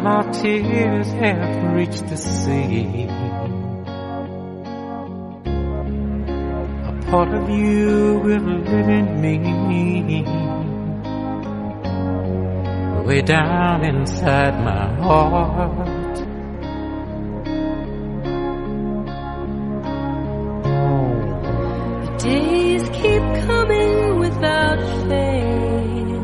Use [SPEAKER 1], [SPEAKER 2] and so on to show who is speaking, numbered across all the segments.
[SPEAKER 1] while our tears have reached the sea. A part of you will live in me, way down inside my heart.
[SPEAKER 2] The days keep coming without fail.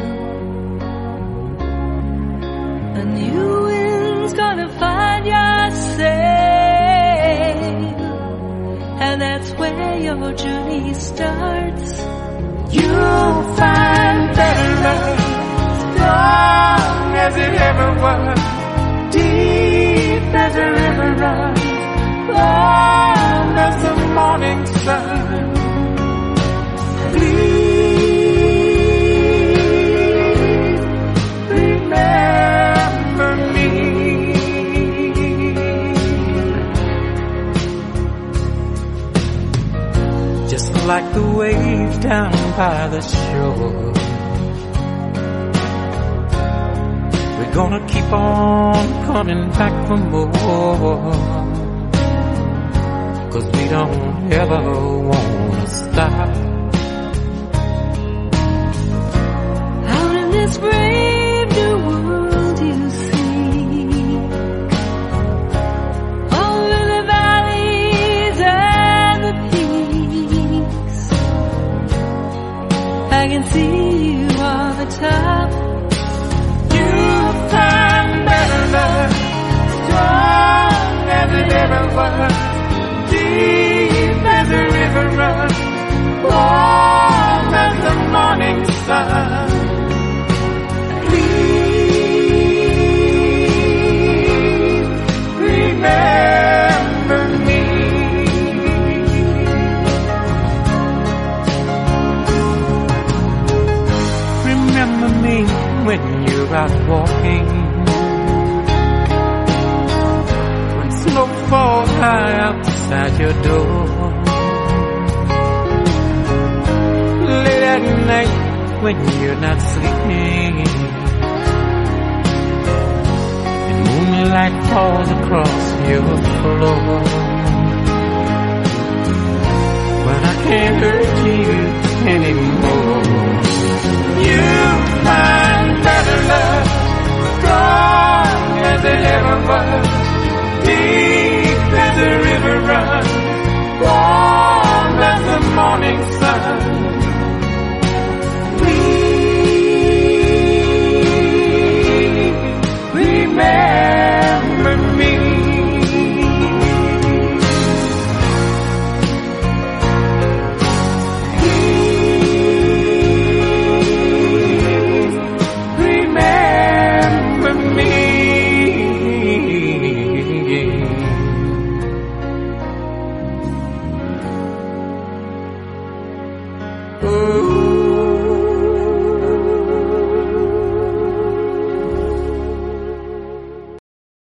[SPEAKER 2] A new wind's gonna find your sail, and that's where your journey starts.
[SPEAKER 1] You'll find better love, strong as it ever was, deep as a river runs, warm as the morning sun. Please remember me. Just like the waves down by the shore, we're gonna keep on coming back for more, 'cause we don't ever wanna stop.
[SPEAKER 2] Out in this brave new world you see, over the valleys and the peaks, I can see you on the top.
[SPEAKER 1] You'll find better love, strong as it ever was, deep as a river runs, warm as the morning sun. Please remember me. Remember me when you're out walking, when smoke falls high outside your door, late at night when you're not sleeping, and moonlight falls across your floor. But I can't hurt you anymore. You find better love, strong as it ever was, deep as the river runs, warm as the morning sun.